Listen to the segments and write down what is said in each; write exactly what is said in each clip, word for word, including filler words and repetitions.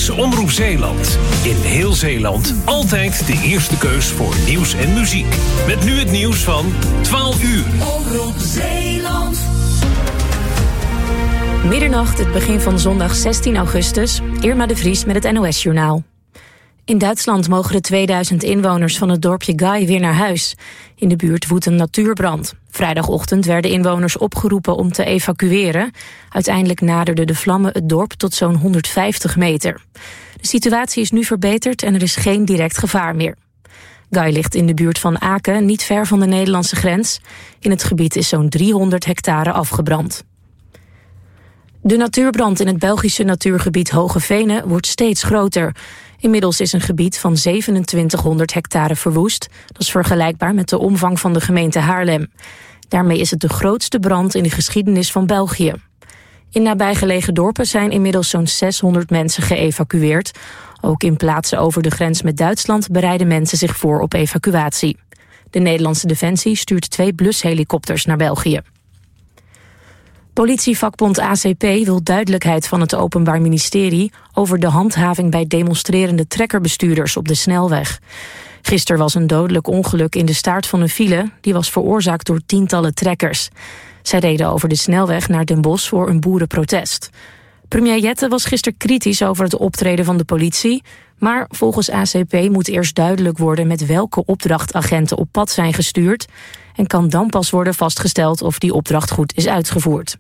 is Omroep Zeeland. In heel Zeeland altijd de eerste keus voor nieuws en muziek. Met nu het nieuws van twaalf uur. Omroep Zeeland. Middernacht, het begin van zondag zestien augustus. Irma de Vries met het N O S-journaal. In Duitsland mogen de tweeduizend inwoners van het dorpje Gai weer naar huis. In de buurt woedt een natuurbrand. Vrijdagochtend werden inwoners opgeroepen om te evacueren. Uiteindelijk naderden de vlammen het dorp tot zo'n honderdvijftig meter. De situatie is nu verbeterd en er is geen direct gevaar meer. Gai ligt in de buurt van Aken, niet ver van de Nederlandse grens. In het gebied is zo'n driehonderd hectare afgebrand. De natuurbrand in het Belgische natuurgebied Hoge Venen wordt steeds groter. Inmiddels is een gebied van zevenentwintighonderd hectare verwoest. Dat is vergelijkbaar met de omvang van de gemeente Haarlem. Daarmee is het de grootste brand in de geschiedenis van België. In nabijgelegen dorpen zijn inmiddels zo'n zeshonderd mensen geëvacueerd. Ook in plaatsen over de grens met Duitsland bereiden mensen zich voor op evacuatie. De Nederlandse Defensie stuurt twee blushelikopters naar België. Politievakbond A C P wil duidelijkheid van het Openbaar Ministerie over de handhaving bij demonstrerende trekkerbestuurders op de snelweg. Gisteren was een dodelijk ongeluk in de staart van een file. Die was veroorzaakt door tientallen trekkers. Zij reden over de snelweg naar Den Bosch voor een boerenprotest. Premier Jette was gisteren kritisch over het optreden van de politie. Maar volgens A C P moet eerst duidelijk worden met welke opdracht agenten op pad zijn gestuurd. En kan dan pas worden vastgesteld of die opdracht goed is uitgevoerd.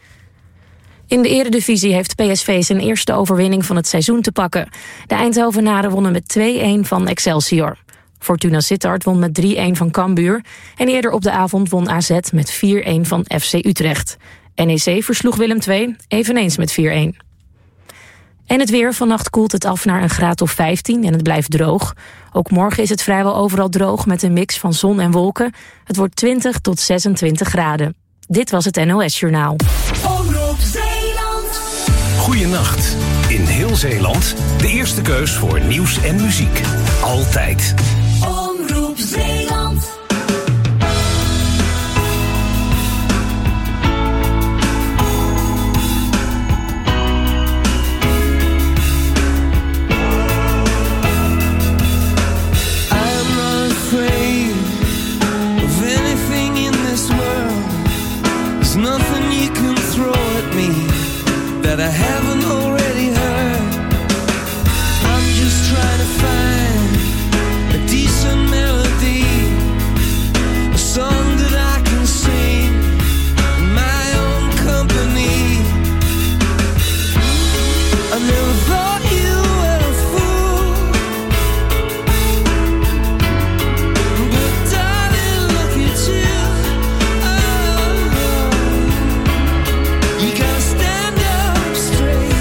In de Eredivisie heeft P S V zijn eerste overwinning van het seizoen te pakken. De Eindhovenaren wonnen met twee-een van Excelsior. Fortuna Sittard won met drie-een van Cambuur. En eerder op de avond won A Z met vier-een van F C Utrecht. N E C versloeg Willem twee, eveneens met vier-een. En het weer, vannacht koelt het af naar een graad of vijftien en het blijft droog. Ook morgen is het vrijwel overal droog met een mix van zon en wolken. Het wordt twintig tot zesentwintig graden. Dit was het N O S-journaal. Omroep Zeeland. Goeienacht. In heel Zeeland de eerste keus voor nieuws en muziek. Altijd. Omroep Zeeland. Nothing you can throw at me that I haven't already heard. I'm just trying to find a decent melody, a song that I can sing in my own company. I never thought you were a fool, but darling, look at you. You gotta stand up straight.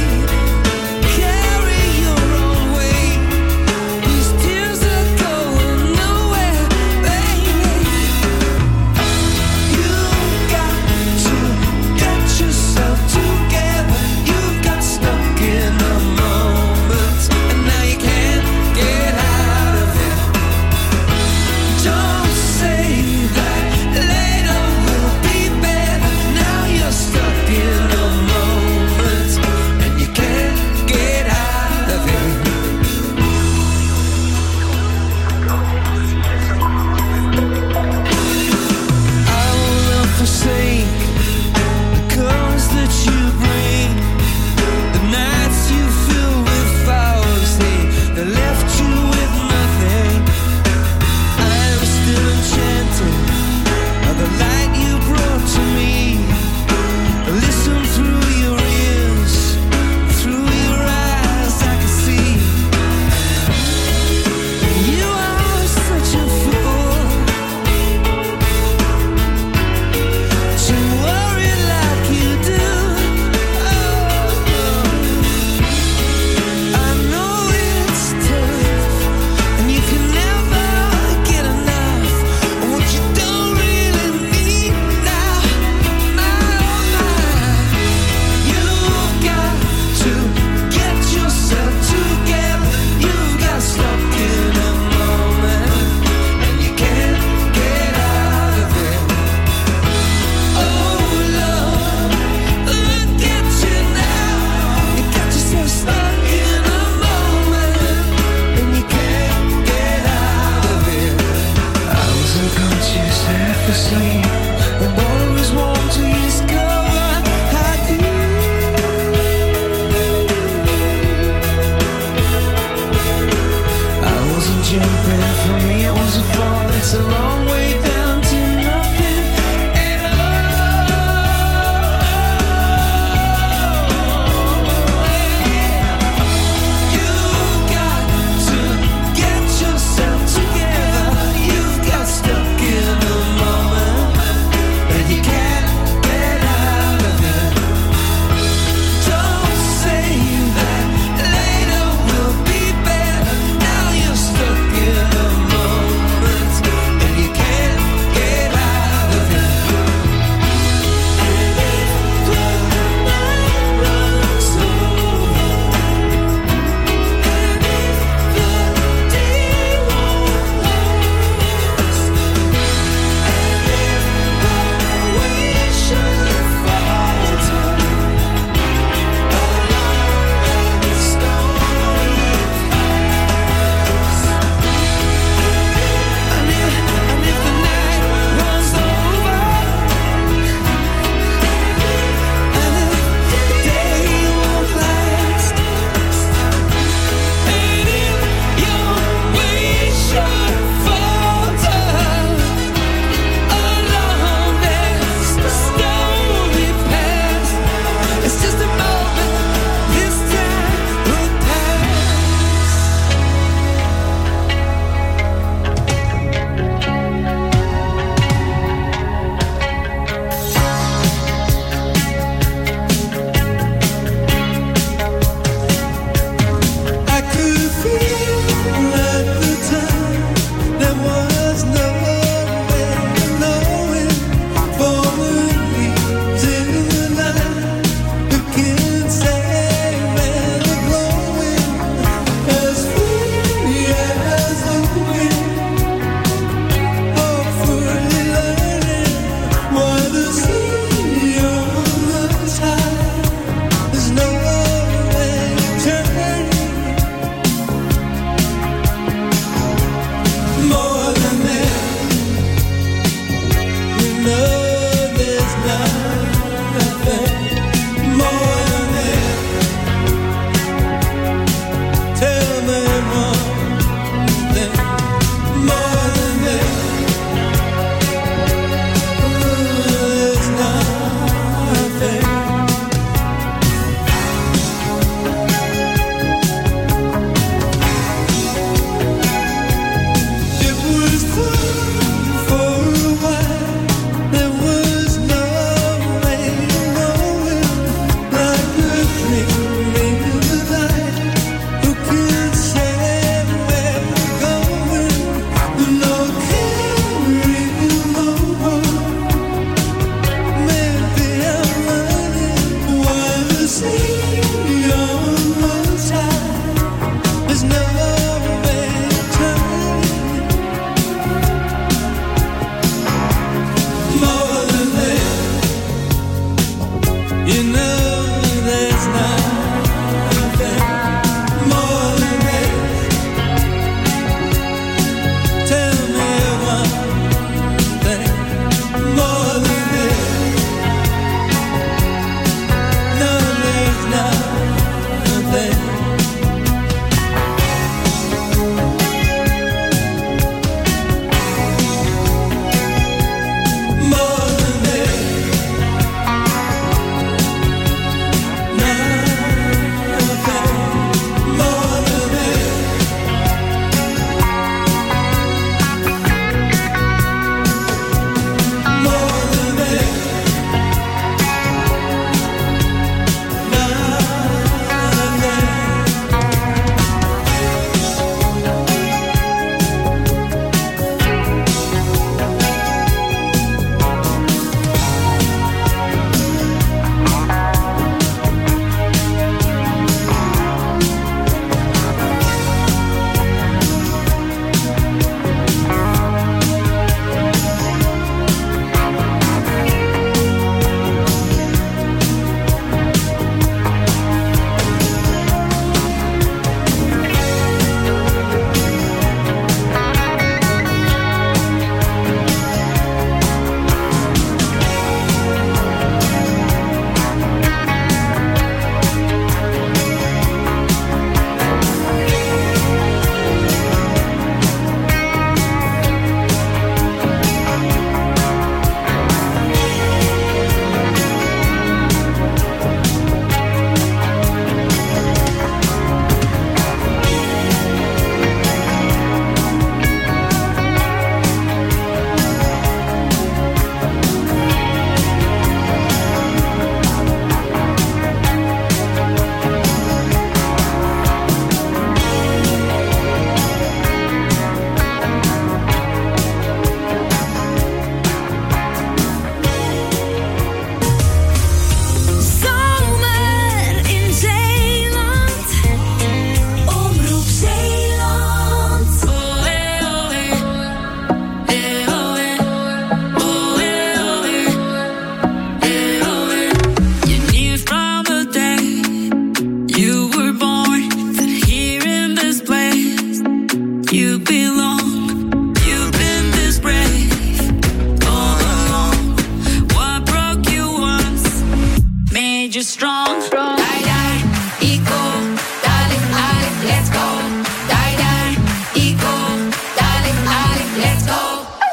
made you strong. Die, die, eco, darling, darling, let's go. Die, die, eco, darling, darling, let's go.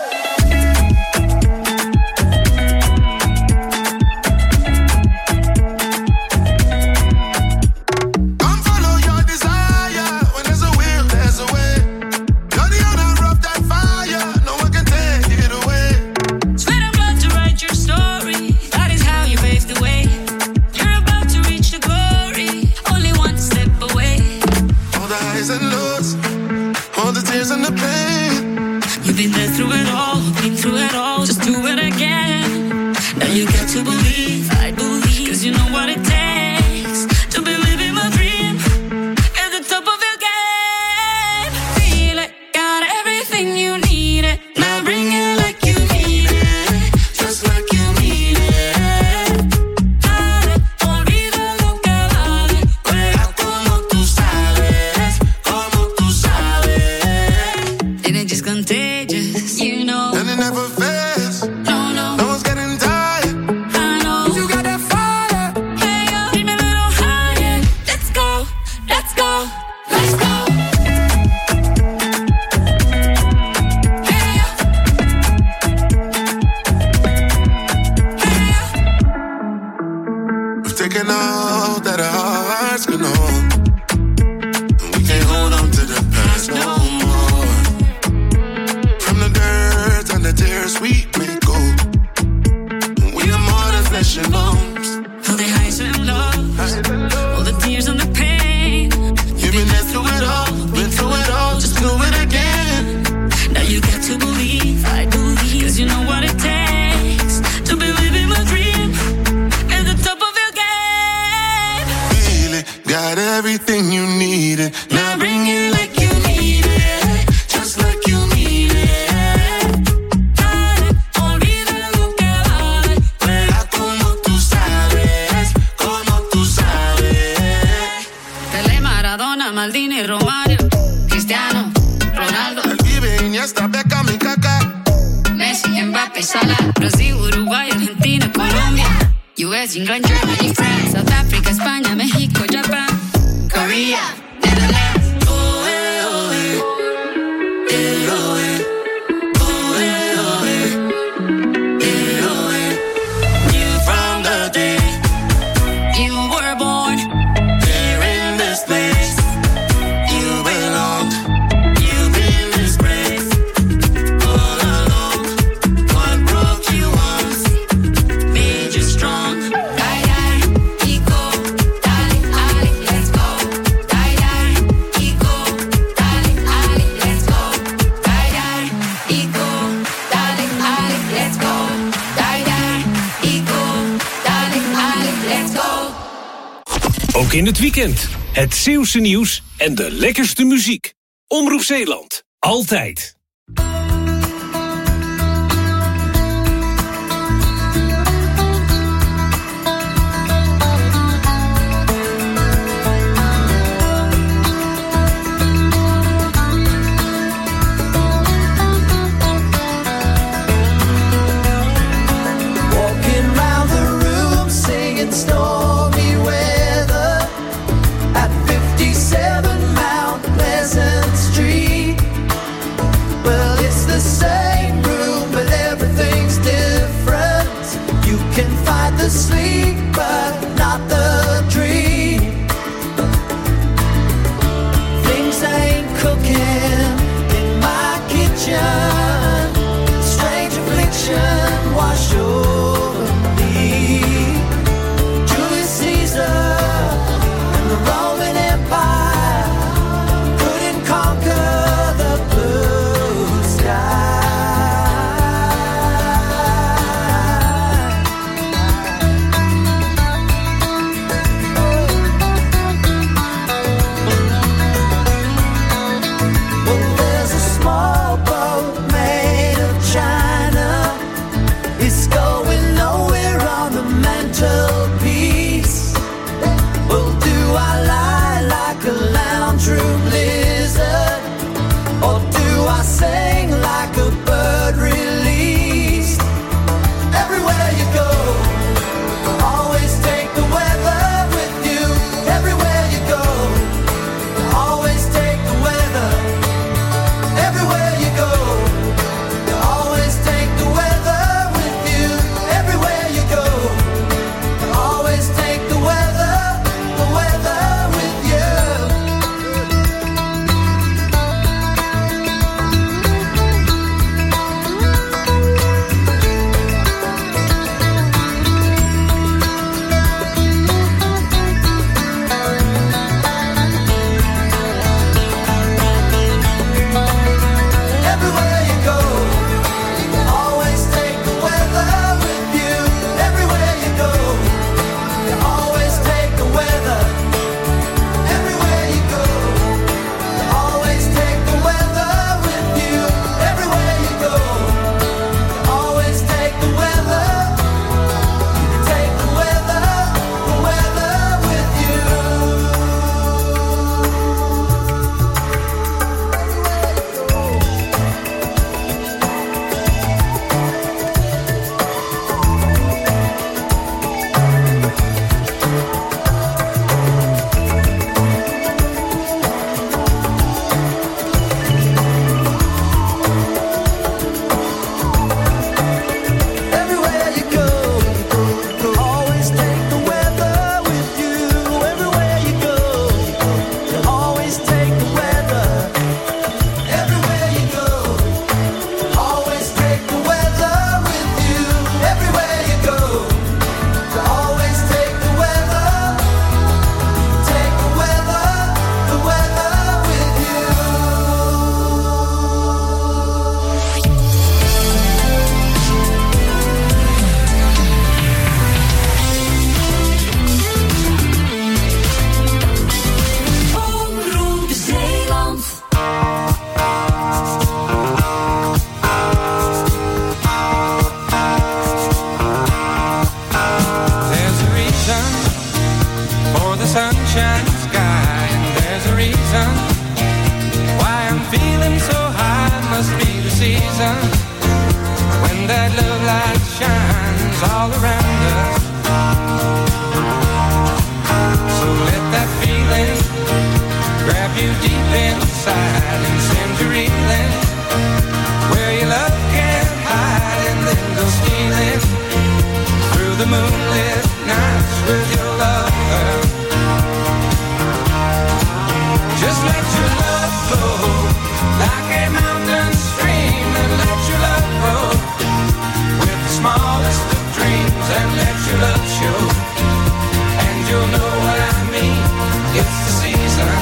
You've been there through it all, been through it all, just do it again. Now you got to believe, I believe, cause you know what it takes to believe in my dream. At the top of your game, feel it, got everything you need it. Now bring it like you mean it, just like you mean it. Dale, olvida lo que vale, juega como tú sabes, como tú sabes. And it just contagious, you know. And it never fails. No, no. No one's getting tired. I know. You got that fire. Hey, yo, keep me a little higher. Let's go, let's go, let's go. Hey, yo. Hey, yo. We've taken all that our hearts can hold. And we can't hold on to the past no more. From the dirt and the tears we may go. We are more than flesh and bones. All the highs and lows, all the tears and the pain. You've been there through it all, been through it all, just do it again. Now you got to believe, I believe, cause you know what it takes to believe in my dream. At the top of your game, Feel it, got everything you needed. Now bring it like you need it, just like you mean it. dale, olvida lo que vale. Juega como tú sabes, como tú sabes. Pelé, Maradona, Maldini, Romario, Cristiano, Ronaldo, El Vive, Iniesta, Beckham y Kaká. Messi, Mbappé, Salah, Brasil, Uruguay, Argentina, Colombia, U S, England, Germany, France, South Africa, España, México, Japan, Korea, Netherlands. Oh, eh, oh, eh. Eh, oh, eh. Oh, eh, oh, eh. Eh, oh, eh. You from the day You were born, here in this place. You belong. You've been disgraced all along. What broke you once made you strong. Die, die, eco, darling, darling, let's go. Die, die, eco, darling, darling, let's go. Die, die, eco, darling, darling, let's go. Die, die, eco, darling, darling, let's go. Ook in het weekend. Het Zeeuwse nieuws en de lekkerste muziek. Omroep Zeeland. Altijd. Walking round the room singing stormy weather at fifty-seven Mount Pleasant Street. Well, it's sunshine sky, and there's a reason why I'm feeling so high. Must be the season when that love light shines all around us. So let that feeling grab you deep inside and send you reeling where your love can't hide, and then go stealing through the moonlit nights with your lover. Just let your love flow like a mountain stream, and let your love grow with the smallest of dreams, and let your love show, and you'll know what I mean. It's the season.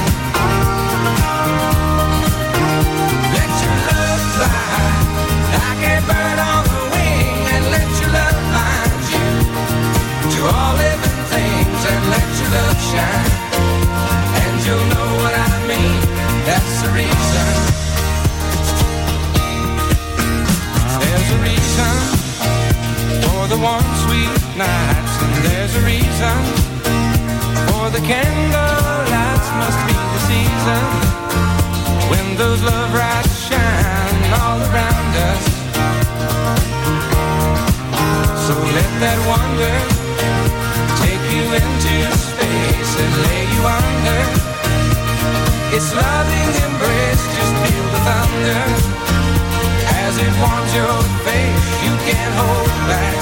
Let your love fly like a bird on the wing, and let your love find you to all living things, and let your love shine, and you'll know what I mean. That's the reason. There's a reason for the warm sweet nights, and there's a reason for the candle lights. Must be the season when those love lights shine all around us. So let that wonder take you into space and lay you under its loving embrace. Just feel the thunder as it warms your face. You can't hold back.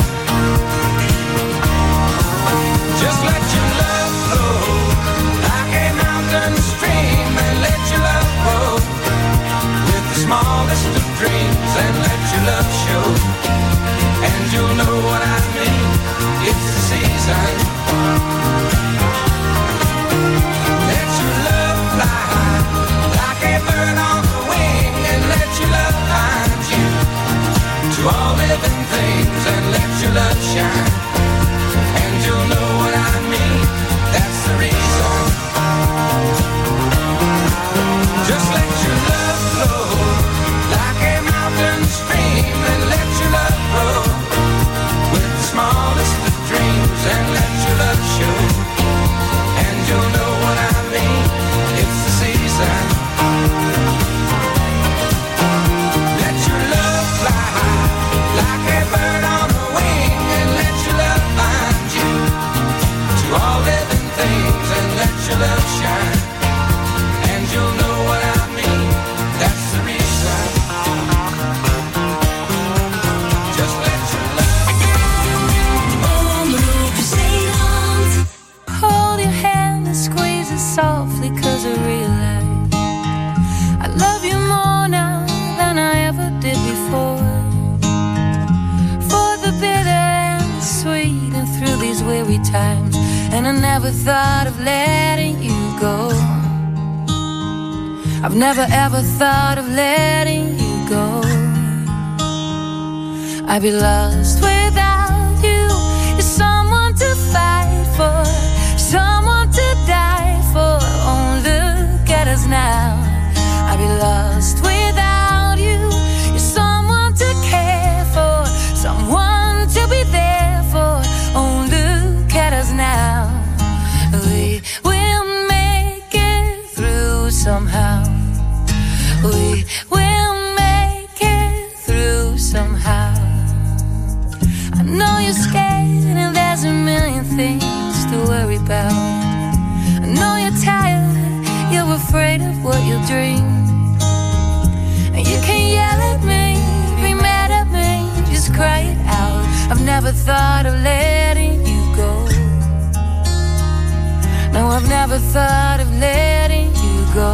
Just let your love flow like a mountain stream, and let your love grow with the smallest of dreams, and let your love show, and you'll know what I mean. It's the season. Let your love fly like a bird on the wing, and let your love find you to all living things, and let your love shine, and you'll know what I mean. That's the reason. Just let your love flow like a mountain stream, and let your love grow with the smallest of dreams, and let your love show, and you'll know what I mean. It's the season. Let your love fly like a bird on the wing, and let your love find you to all living things, and let your love shine, and you'll know what I mean. That's the reason. Just let your love. Omroep Zeeland. Hold your hand and squeeze it softly, cause I realize I love you more now than I ever did before. For the bitter and the sweet, and through these weary times, and I never thought of letting you go. I've never ever thought of letting you go. I'd be lost without you. You're someone to fight for, someone to die for. Oh, look at us now. I'd be lost without you. You're someone to care for, someone to be there for. Oh, look at us now. We will make it through somehow. We will make it through somehow. I know you're scared and there's a million things to worry about. I know you're tired, you're afraid of what you'll dream. And you can yell at me, be mad at me, just cry it out. I've never thought of letting you go. No, I've never thought of letting you go.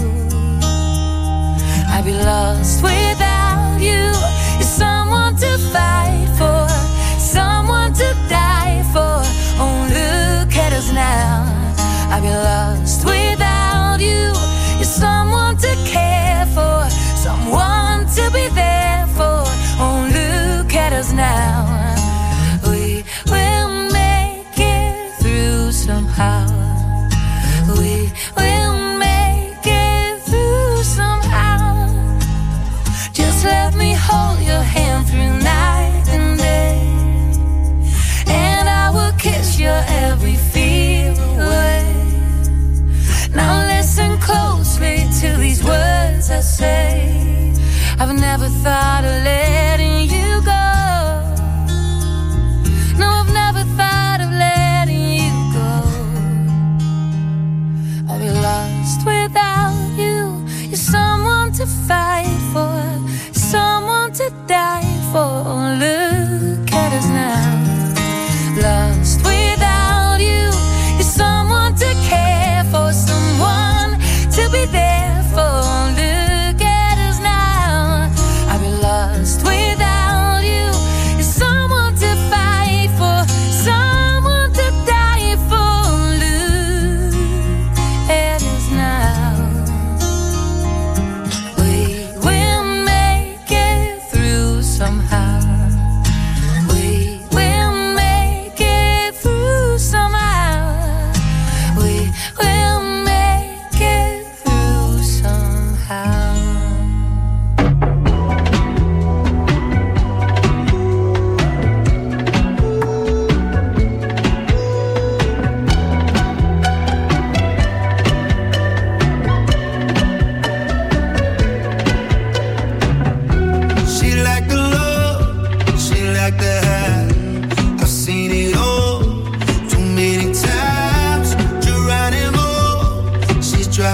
I'd be lost without you. You're someone to fight for, someone to die for. Oh, look at us now. I'd be lost without you. You're someone to care for, someone to be there for. Oh, look at us now. We will make it through somehow. We will make it through somehow. Just let me hold your hand through night and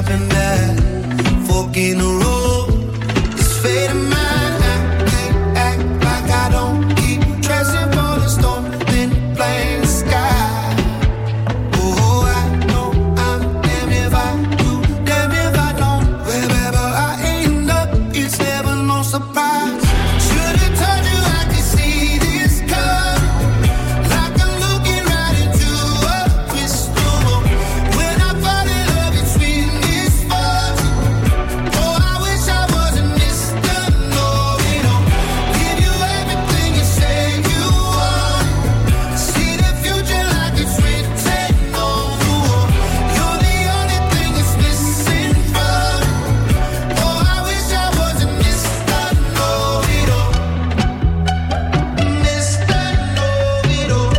and that fork in the road is fading mine. I can't act like I don't keep dressing for the storm in plain sky. Oh, I know I'm damned if I do, damned if I don't. Wherever I end up, it's never no surprise. Should've told you I could see this coming, like I'm looking right into a crystal ball. When I fall in love, it's sweet misfortune. Oh, I wish I wasn't Mister Know-It-All. Give you everything you say you want. See the future like it's written on the wall. You're the only thing that's missing from it. Oh, I wish I wasn't Mister Know-It-All. Mister Know-It-All.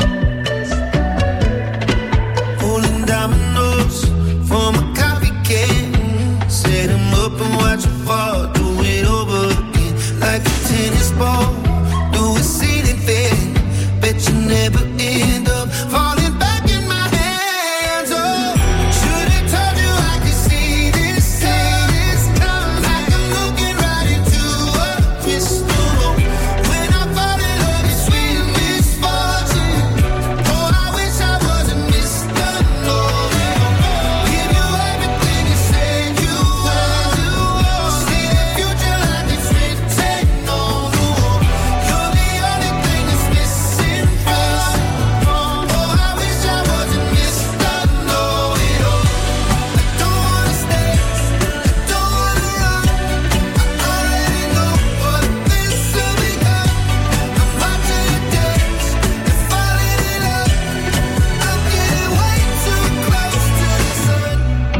Pulling dominoes from a coffee can. Set 'em up and watch 'em fall. Do it over again like a tennis ball. Do a ceiling fan. Bet you never end up falling back in my hands. Oh, should've told you I could see this coming, like I'm looking right into a crystal ball. When I fall in love, it's sweet misfortune. Oh, I wish I wasn't Mister Know-It-All. Give you everything you say you want. See the future like it's written on the wall. You're the only thing that's missing from it. Oh, I wish I wasn't Mister Know-It-All. I don't wanna stay, I don't wanna run. I already know what this will become. I'm watching you dance and falling in love. I'm getting way too close to the sun.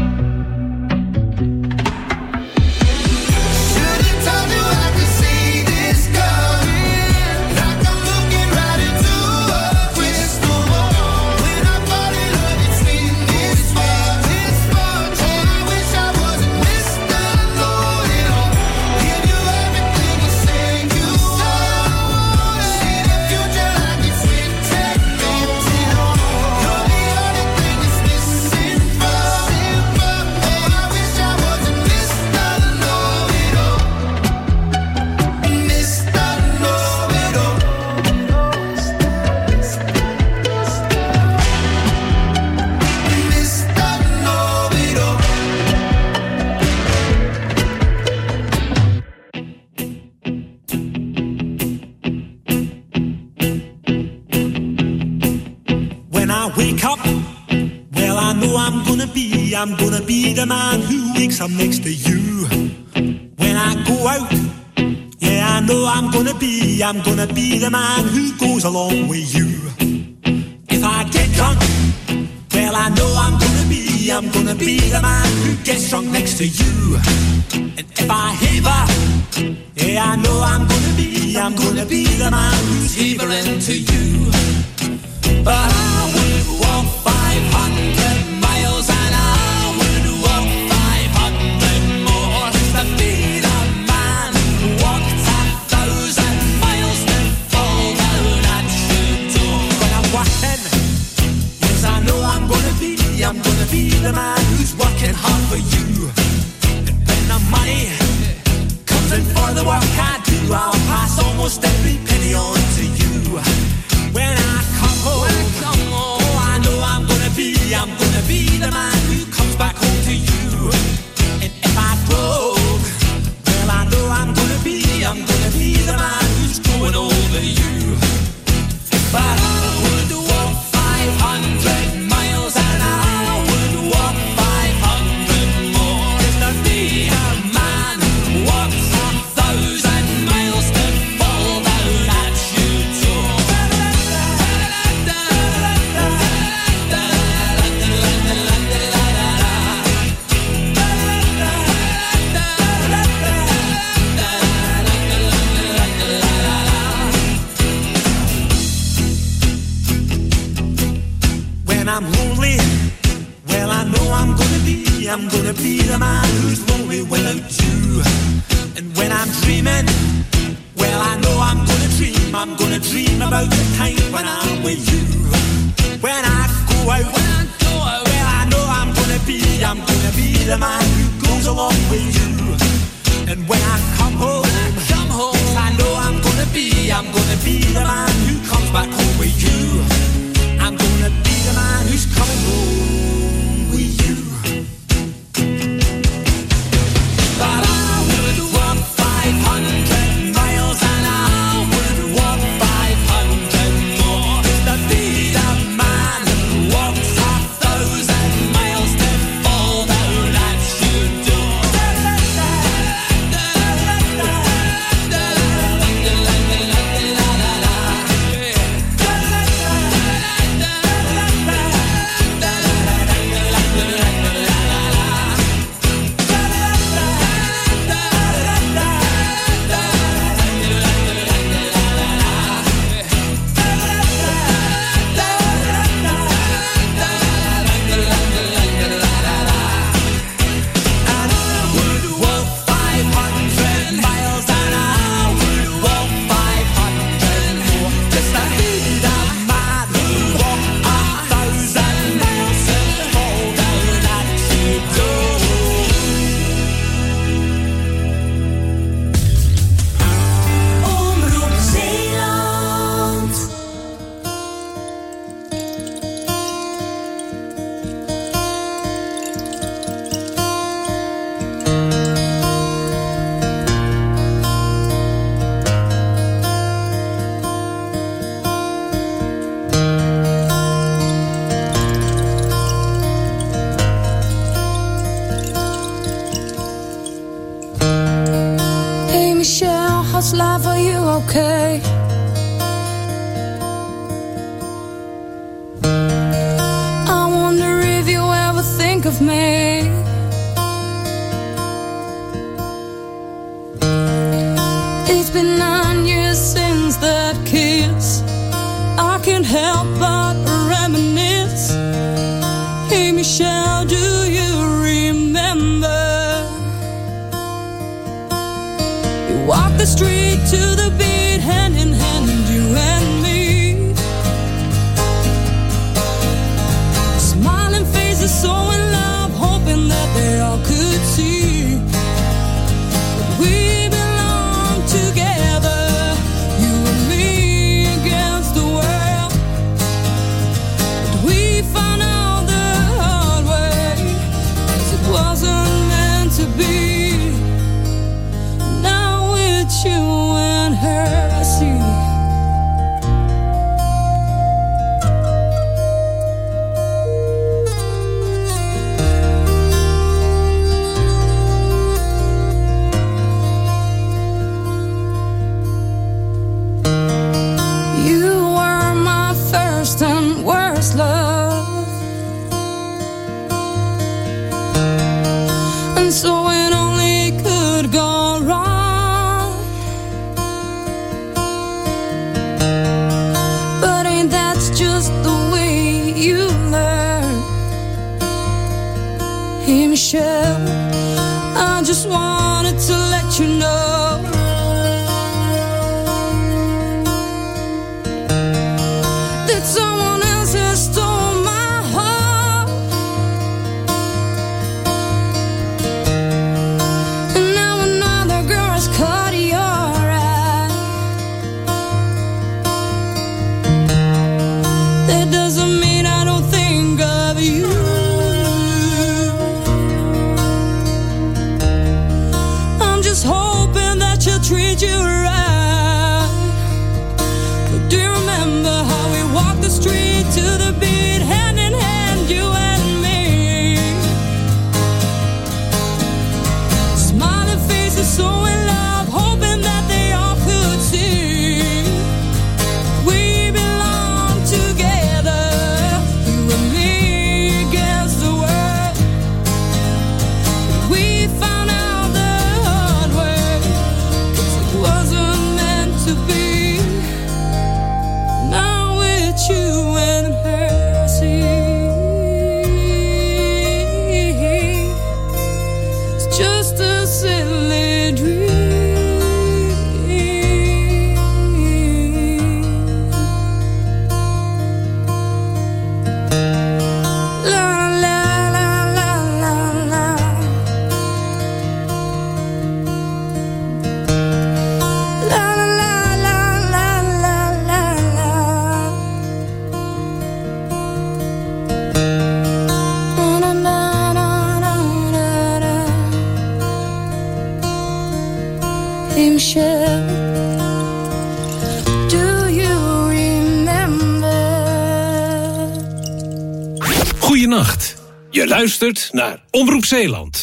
Should've told you I could see this coming, like I'm looking right into a crystal ball. When I fall in love, it's sweet misfortune. Oh, I wish I wasn't Mister Know-It-All. Give you everything you say you want. See the future like it's written on the wall. You're the only thing that's missing from it. Oh, I wish I wasn't Mister Know-It-All. Mister Know-It-All. Mister Know-It-All. When I wake up, well, I know I'm gonna be, I'm gonna be the man who wakes up next to you. When I go out, yeah, I know I'm gonna be, I'm gonna be the man who goes along with you. If I get drunk, well, I know I'm gonna be, I'm gonna be the man who gets drunk next to you. And if I haver, yeah, I know I'm gonna be, I'm gonna be the man who's havering to you. But I would walk five hundred miles and I would walk five hundred more to be the man who walked a thousand miles to fall down at your door. When I'm walking, yes, I know I'm gonna be, I'm gonna be the man who's working hard for you. And when the money comes in for the work I do, I'll pass almost every penny on to you. When I come home, when I come home, oh, I know I'm gonna be, I'm gonna be the man who comes back home to you. And if I broke, well, I know I'm gonna be, I'm gonna be the man who's going over you. But I would walk five hundred miles and I would walk five hundred more just to be a man who walks a thousand miles to fall down at your door. When I'm lonely, well, I know I'm gonna be, I'm gonna be the man who's lonely without you. And when I'm dreaming, well, I know I'm gonna dream, I'm gonna dream about the time when I'm with you. When I go out, when I go out, well, I know I'm gonna be, I'm gonna be the the man who goes along with you. And when I come home, come home, I know I'm gonna be, I'm gonna be the man who comes back home with you. I'm gonna be the man who's coming home with you. But I would walk five hundred miles and I would walk five hundred more to be the man who walks a thousand miles to fall down at your door. How's life, are you okay? I wonder if you ever think of me. It's been nine years since that kiss. I can't help but reminisce. Hey Michelle, do you remember? Walk the street to the beat, hand in hand, you and me. Smiling faces, so in love, hoping that they all could see that we belong together, you and me against the world. But we found out the hard way, 'cause it wasn't meant to be. You and her, I see. You were my first and worst love, and so it only could go wrong. Just the way you learn. Hey Michelle, I just wanted to let you know that someone else has stolen my heart, and now another girl has caught your eye. That doesn't mean I don't think of you. I'm just hoping that share. Do you remember? Goeienacht. Je luistert naar Omroep Zeeland.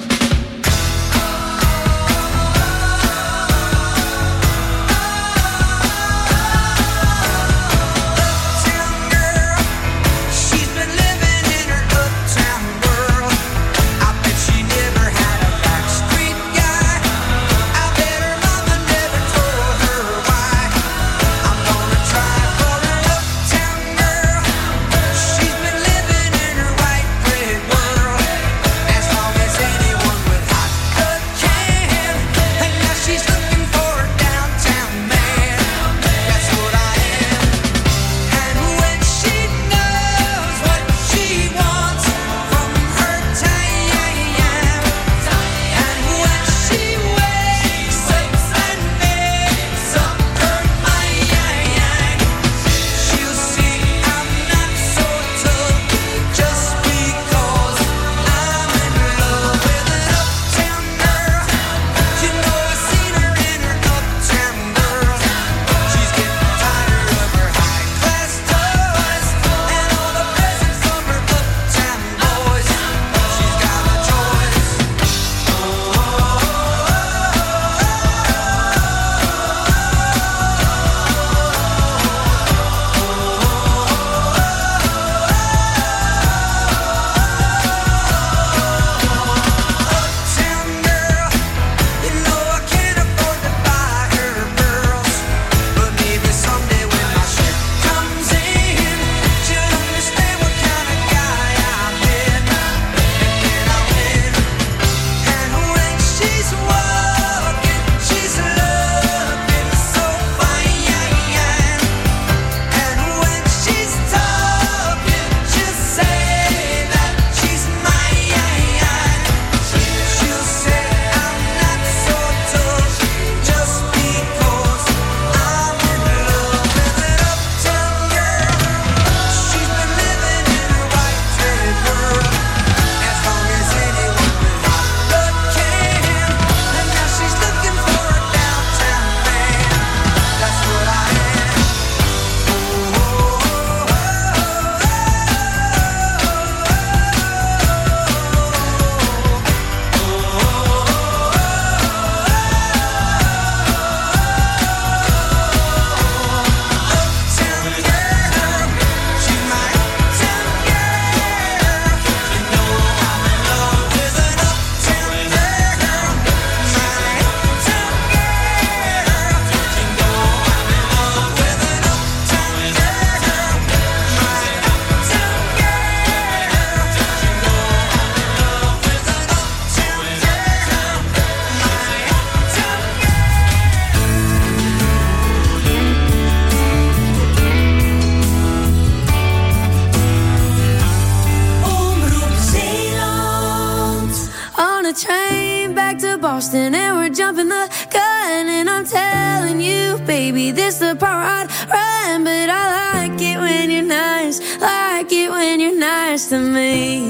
Boston and we're jumping the gun, and I'm telling you, baby, this the part I'd run. But I like it when you're nice, like it when you're nice to me.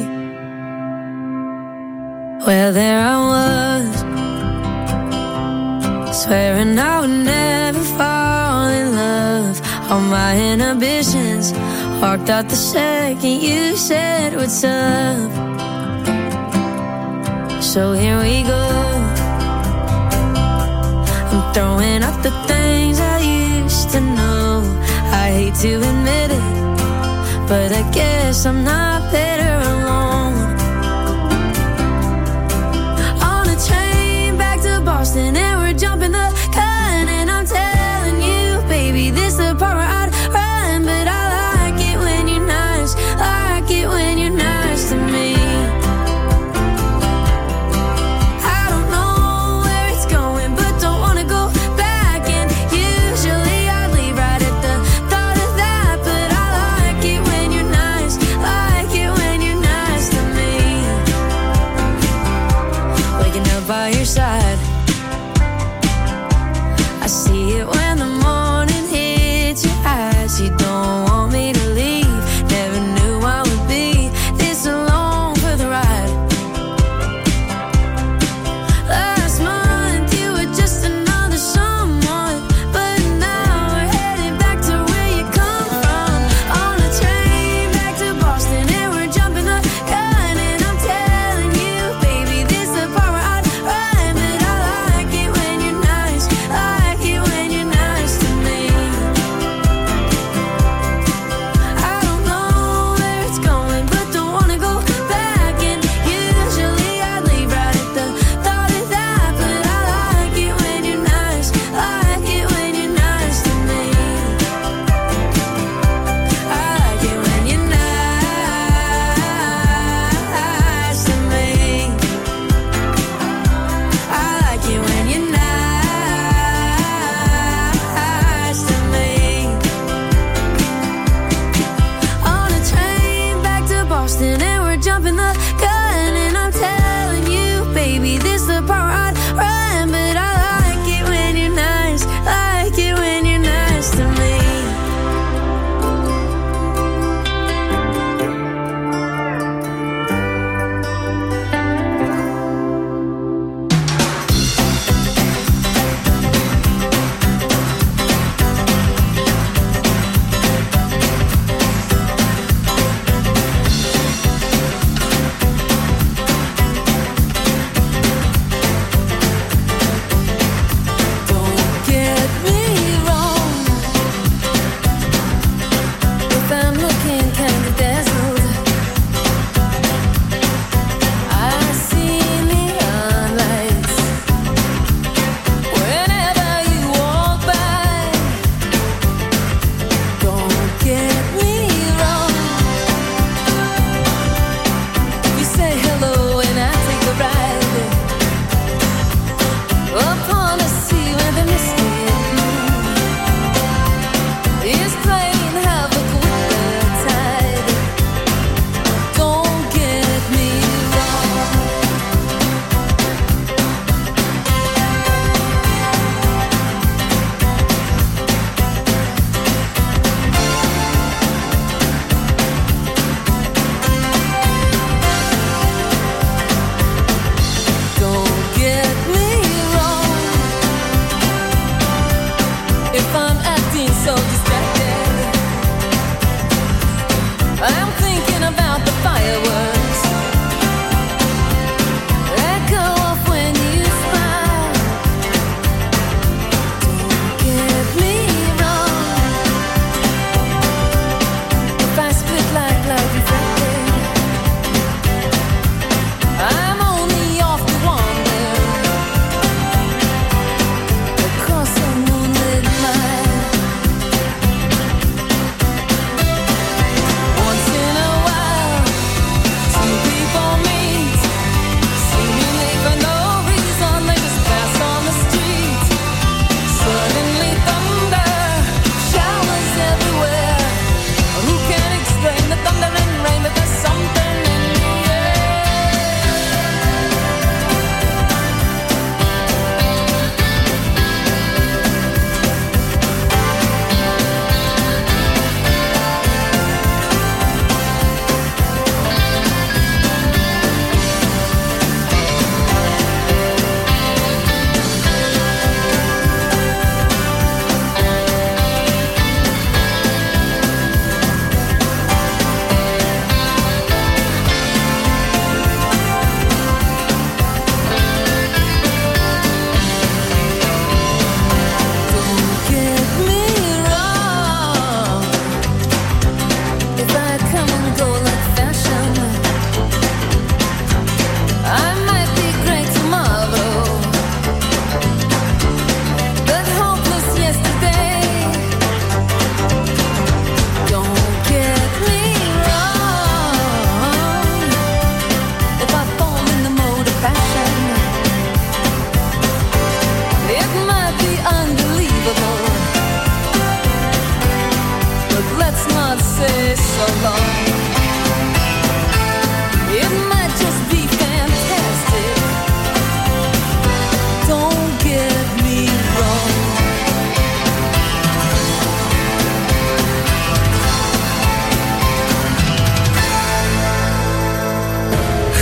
Well, there I was, swearing I would never fall in love. All my inhibitions walked out the second you said what's up. So here we go, I'm throwing out the things I used to know. I hate to admit it, but I guess I'm not better alone. On a train back to Boston and we're jumping the gun, and I'm telling you, baby, this the part where I'd run. But I like it when you're nice, like it when you're nice to me. By your side, I see it when the morning hits your eyes. You don't want me to leave, never knew I would be this alone for the ride. Last month you were just another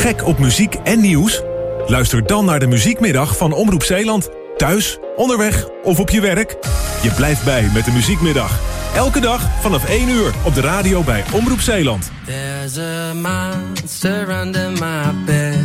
Gek op muziek en nieuws? Luister dan naar de Muziekmiddag van Omroep Zeeland. Thuis, onderweg of op je werk. Je blijft bij met de Muziekmiddag. Elke dag vanaf één uur op de radio bij Omroep Zeeland. There's a monster under my bed.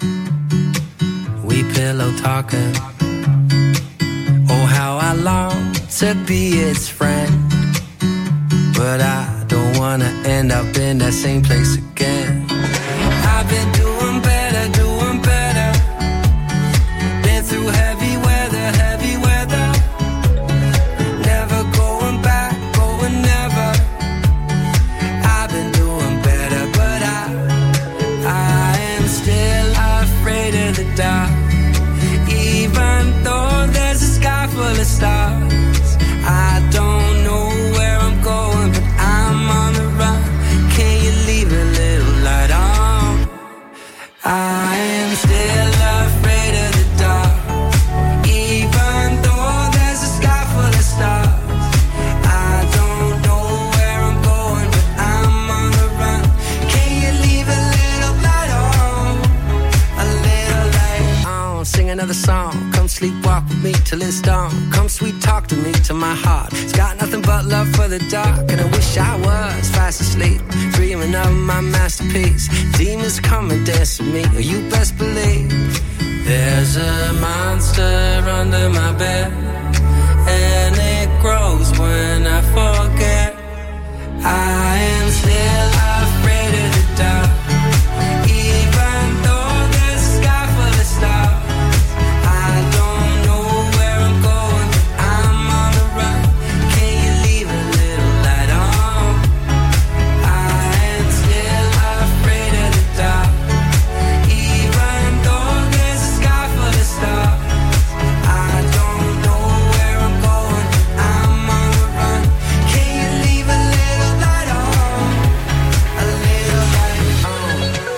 We pillow talking. Oh, how I long to be its friend. But I don't wanna end up in that same place again. I've been doing better, doing better. Been through heavy weather, heavy weather. Never going back, going never. I've been doing better, but I, I am still afraid of the dark. Even though there's a sky full of stars, I don't know where I'm going, but I'm on the run. Can you leave a little light on? I am still afraid of the dark. Even though there's a sky full of stars, I don't know where I'm going, but I'm on the run. Can you leave a little light on? A little light on. Sing another song. Come sleepwalk with me till it's dawn. Come sweet talk to me till my heart. It's got nothing but love for the dark. And I wish I was fast asleep, dreaming of my masterpiece. Demons come and dance with me, or you best believe. There's a monster under my bed, and it grows when I forget. I am still afraid of the dark. Even though there's a sky full of stars, I don't know where I'm going, but I'm on the run. Can you leave a little light on? I am still afraid of the dark. Even though there's a sky full of stars, I don't know where I'm going, but I'm on the run. Can you leave a little light on? A little light on.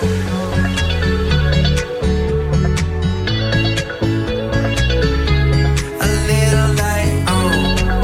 A little light on.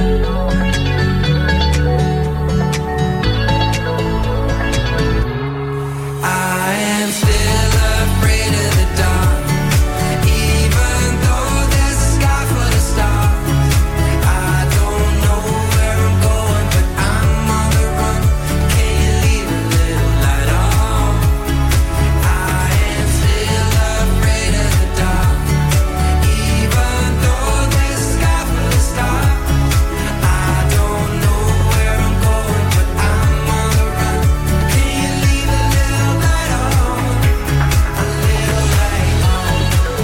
I am still afraid of the dark. Even though there's a sky full of stars, I don't know where I'm going, but I'm on the run. Can you leave a little light on? I am still afraid of the dark. Even though there's a sky full of stars, I don't know where I'm going, but I'm on the run. Can you leave a little light on? A little light on.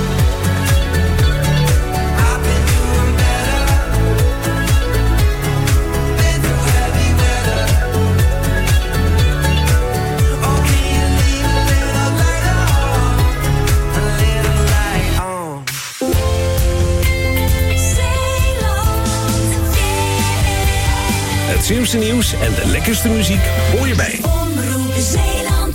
I've been doing better. Been through heavy weather. Oh, can you leave a little light on? A little light on. Het slimste nieuws en de lekkerste muziek hoor je bij Omroep Zeeland.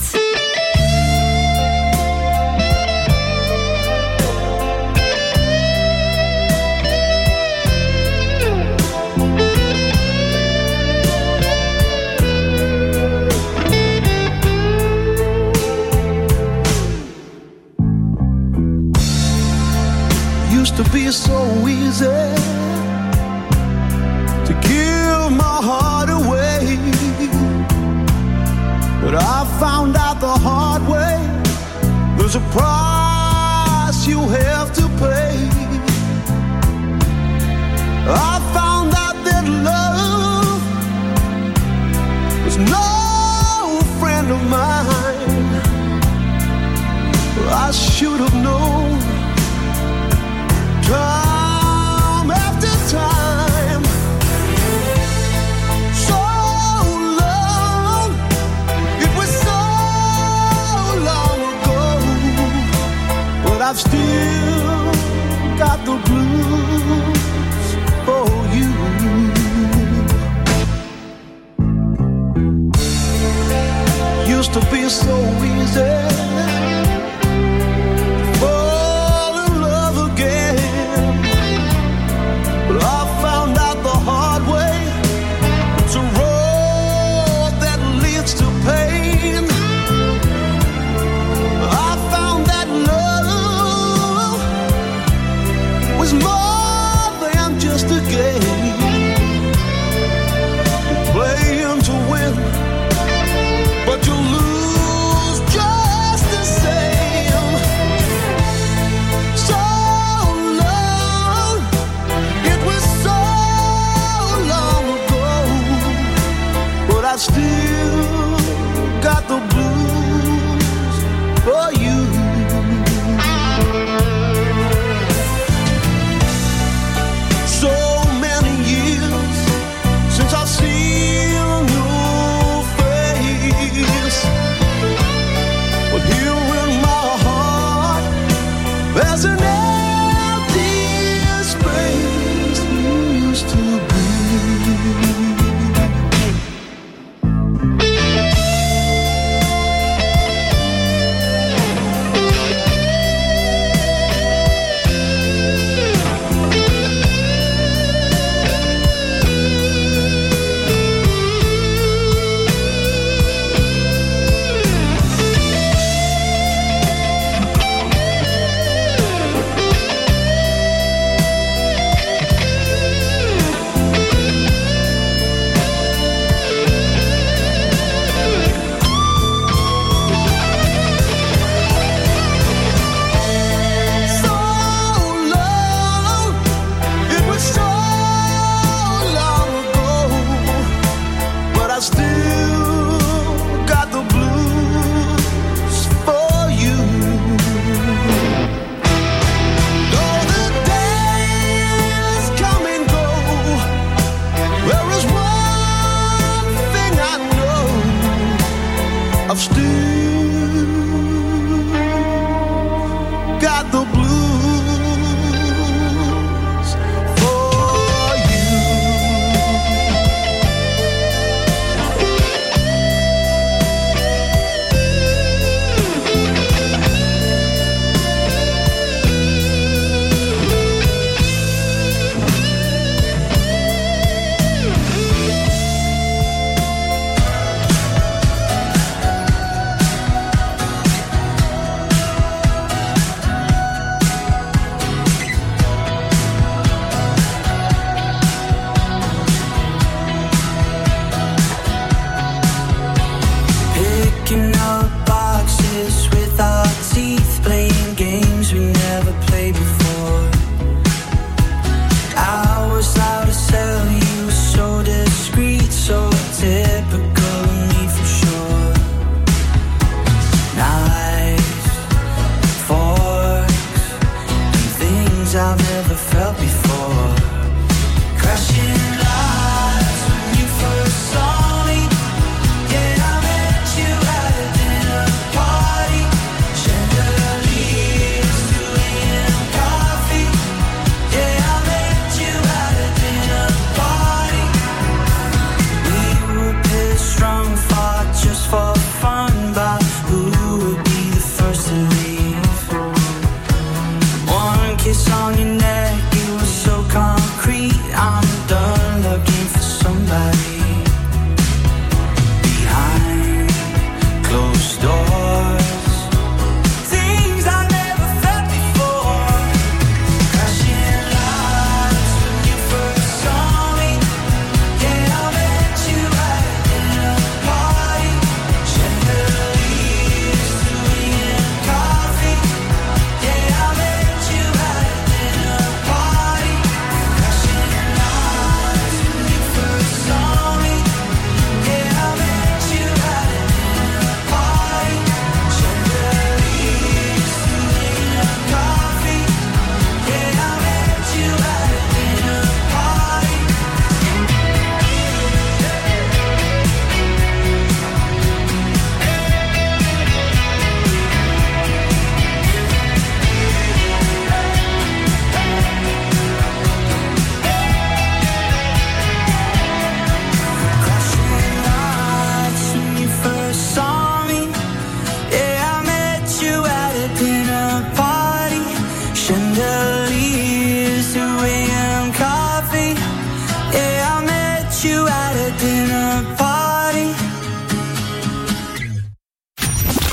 Used to be so easy to give my heart away, but I found out the hard way. There's a price you have to pay. I found out that love was no friend of mine. I should have known. Time after time, so long, it was so long ago, but I've still got the blues for you. Used to be so easy I found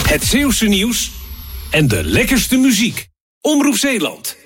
Het Zeeuwse nieuws en de lekkerste muziek. Omroep Zeeland.